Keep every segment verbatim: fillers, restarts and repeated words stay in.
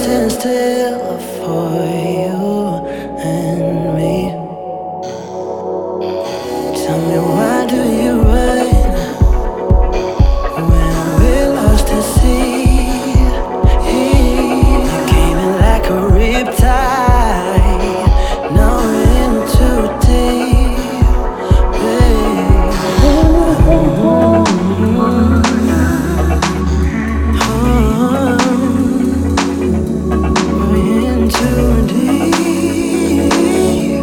stand still for you and me. Tell me, why do you run when we're lost at sea? You came in like a riptide, now we're in too deep, babe. We're in too deep.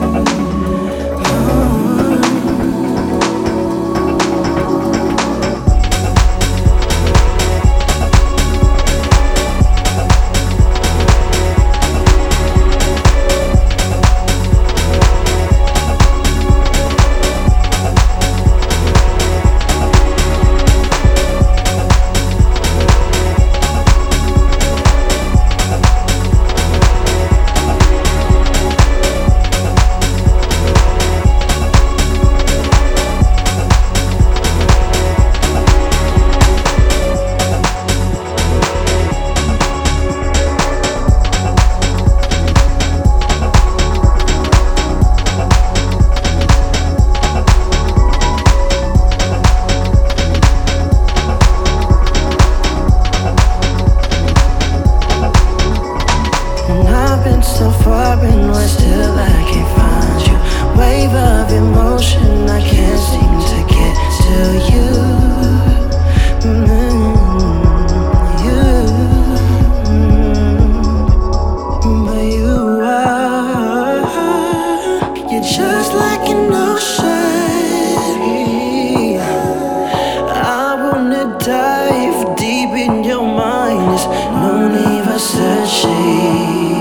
I've been so far and why still I can't find you. Wave of emotion, I can't seem to get to you. Mm, you, mm, but you are, you're just like an ocean. I wanna dive deep in your mind. There's no need for searching.